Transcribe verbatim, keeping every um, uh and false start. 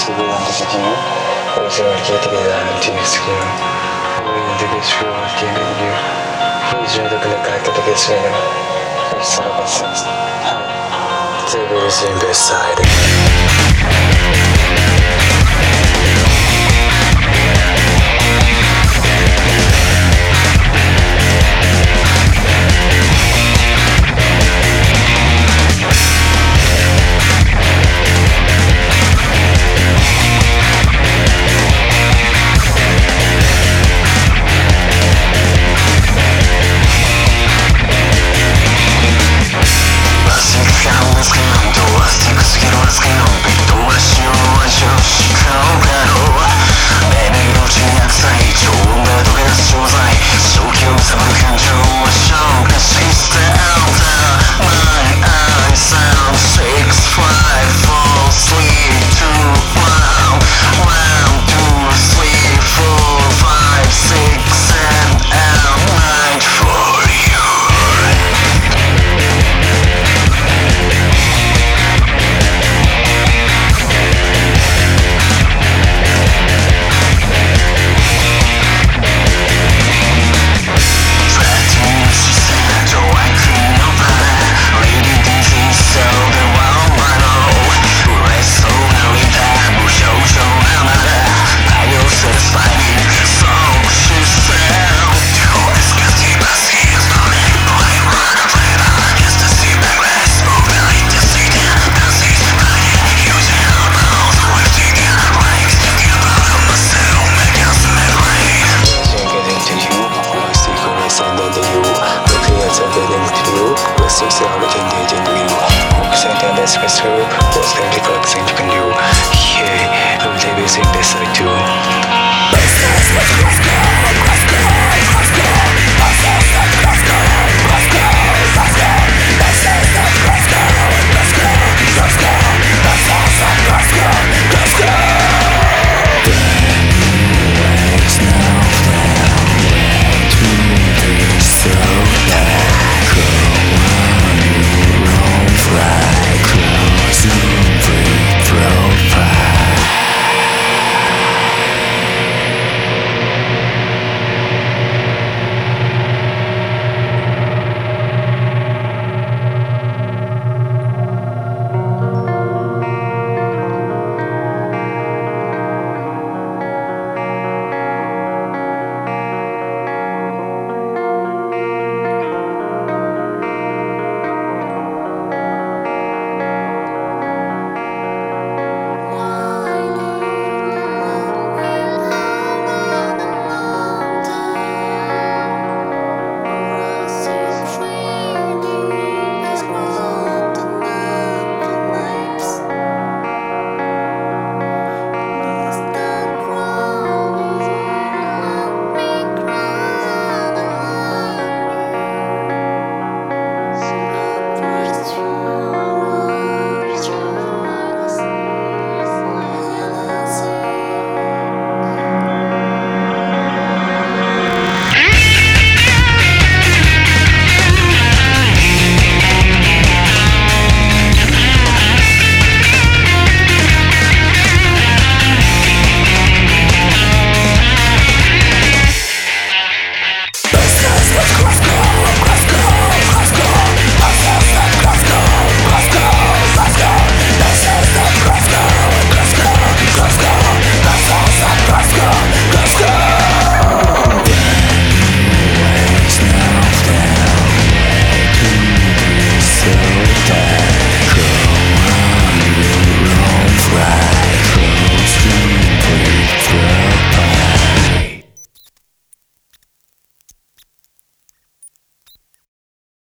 you. Always going to get together and to you. We need to get through our game in you. Please try to connect to get through them. It's all about sex. Table is in best side. Six hours in the group, sent a message through, was going to collect